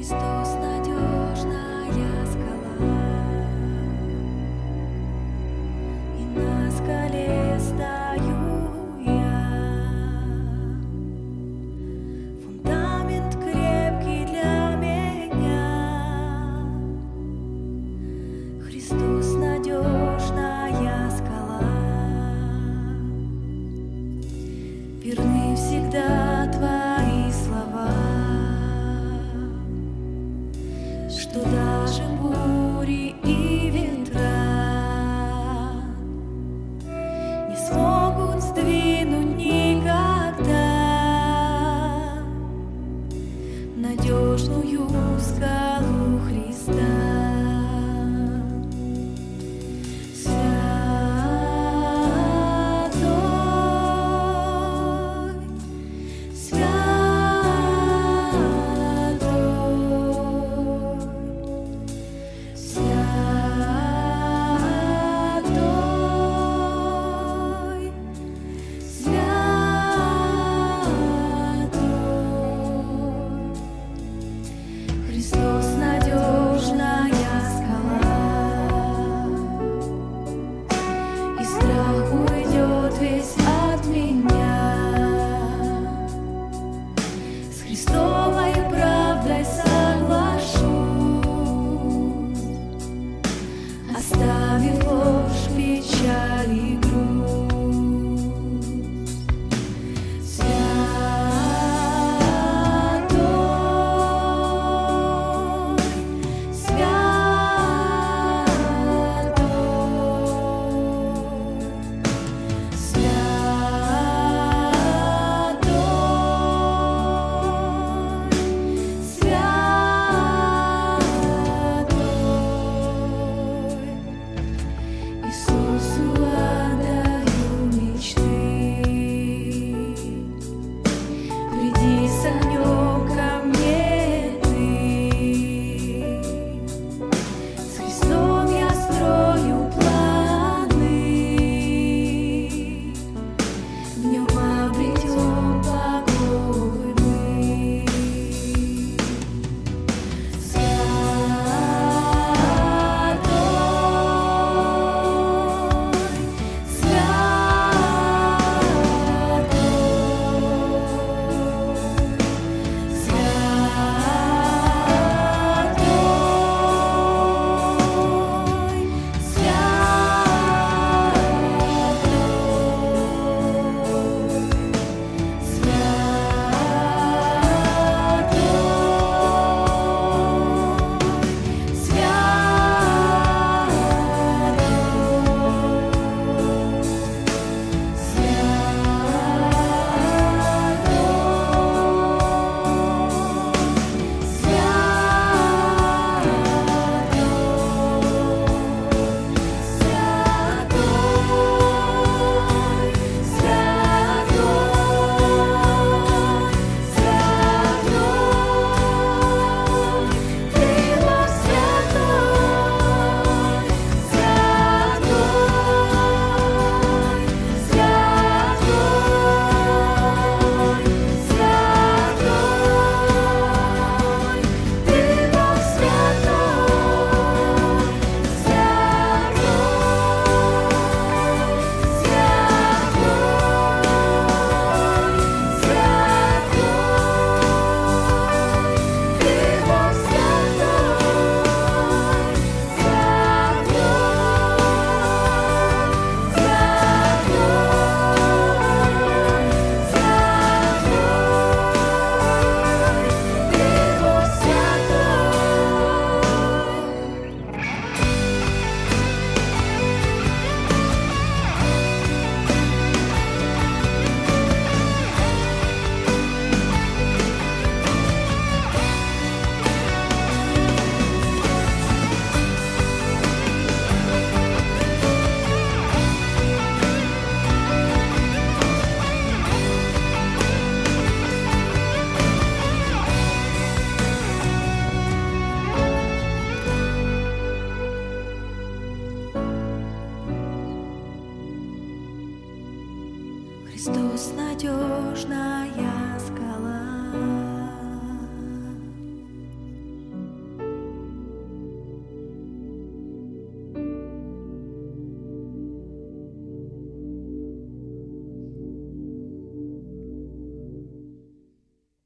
Христос надежная скала, и на скале стою я. Фундамент крепкий для меня. Христос надежная скала, верны всегда Твои слова, что даже бури и ветра не смогут сдвинуть никогда надежную скалу Христа. Христос надежная скала, и страх уйдет весь от меня. С Христовой правдой соглашусь, оставив ложь, печаль и грусть. Иисусу отдаю мечты, приди с огнем ко мне Ты. С Христом я строю планы, в нем обретем покой мы. Христос надежная